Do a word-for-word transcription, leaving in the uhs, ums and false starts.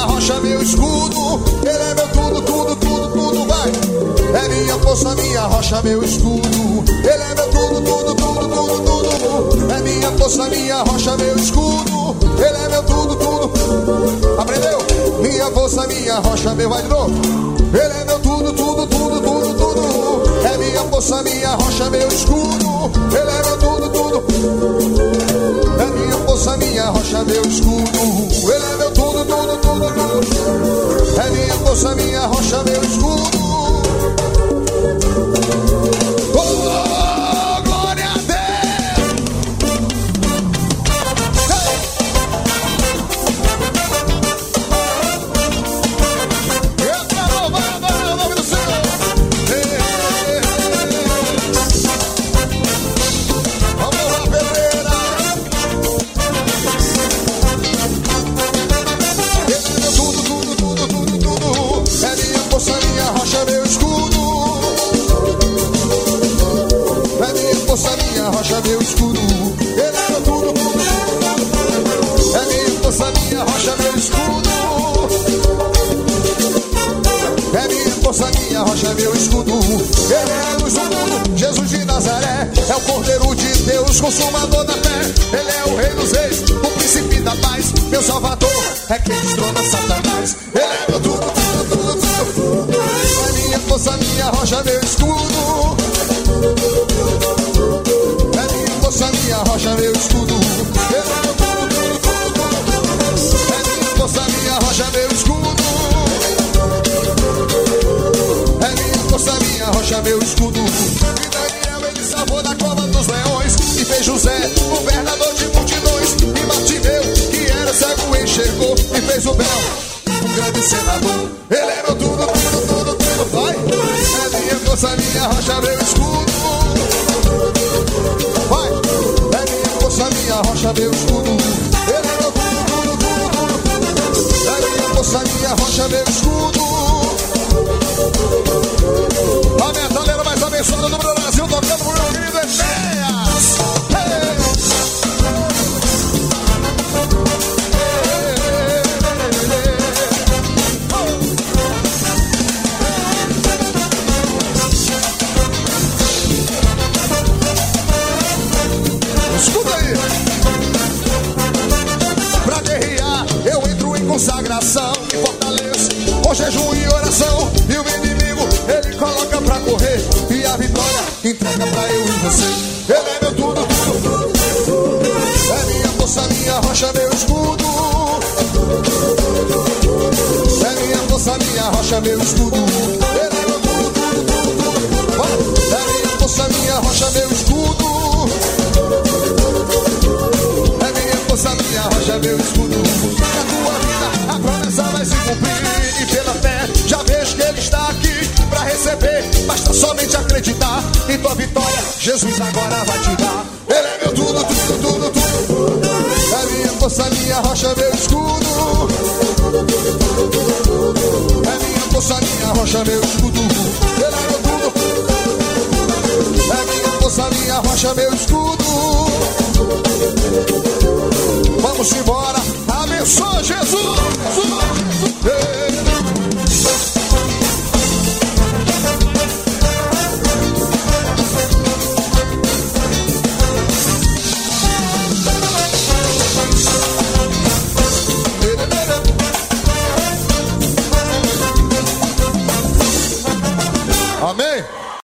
minha rocha, meu escudo. Ele é meu tudo, tudo, tudo, tudo, vai. É minha força, minha rocha, meu escudo. Ele é meu tudo, tudo, tudo, tudo, tudo. É minha força, minha rocha, meu escudo. Ele é meu tudo, tudo. Aprendeu? Minha força, minha rocha, meu, vai de novo. Ele é meu tudo, tudo, tudo, tudo, tudo. É minha força, minha rocha, meu escudo. Ele é meu tudo, tudo. É minha força, minha rocha, meu escudo. Ele é meu tudo, tudo, tudo, tudo. É minha força, minha rocha, meu escudo. Oh, glória a Deus! Hey! Eu quero louvar o nome do Senhor. Hey, hey, hey. Vamos lá, pedreira. Ele é meu tudo, tudo, tudo, tudo, tudo. É minha força, minha rocha, meu escudo. É minha força, minha rocha, meu escudo. Ele é meu tudo, tudo, tudo. É minha força, minha rocha, meu escudo. É minha força, minha rocha, meu escudo. Ele é a luz do mundo, Jesus de Nazaré. É o Cordeiro de Deus, consumador da fé. Ele é o Rei dos Reis, o Príncipe da paz. Meu Salvador é quem destrona Satanás. Ele é meu tudo, tudo, tudo, tudo. É minha força, minha rocha, meu escudo. É minha força, minha rocha, meu escudo. Ele é meu tudo, tudo, tudo, tudo. É minha força, minha rocha, meu escudo. É minha força, minha rocha, meu escudo. E Daniel ele salvou da cova dos leões. E fez José, governador de multidões. E Bartimeu, que era cego, enxergou. E fez o Bel, um grande senador. Ele é meu tudo, tudo, tudo, tudo. Vai! É minha força, minha rocha, meu escudo. Vai! É minha força, minha rocha, meu escudo. Ele é meu tudo, tudo, tudo, tudo. É minha força, minha rocha, meu escudo. A metaleira mais abençoada do Brasil, tocando pro meu querido Enéas. Hey! Escuta aí. Pra guerrear, eu entro em consagração e fortaleço com jejum e oração. E o inimigo, ele coloca pra correr. E a vitória entrega pra eu e você. Ele é meu tudo, tudo, tudo. É minha força, minha rocha, meu escudo. É minha força, minha rocha, meu escudo. Ele é meu tudo, tudo, tudo, tudo. É minha força, minha rocha, meu escudo. É minha força, minha rocha, meu escudo. Na tua vida a promessa vai se cumprir. E pela fé já vejo que ele está aqui pra receber. Basta somente acreditar em tua vitória. Jesus agora vai te dar. Ele é meu tudo, tudo, tudo, tudo. É minha força, minha rocha, meu escudo. É minha força, minha rocha, meu escudo. Ele é meu tudo. É minha força, minha rocha, meu escudo.